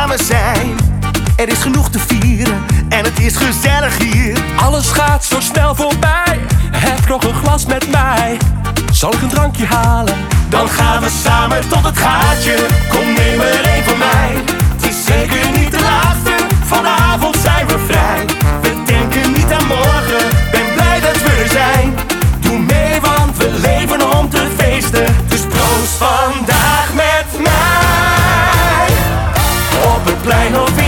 samen zijn. Er is genoeg te vieren en het is gezellig hier. Alles gaat zo snel voorbij. Heb nog een glas met mij. Zal ik een drankje halen? Dan gaan we samen tot het gaatje. Kom neem me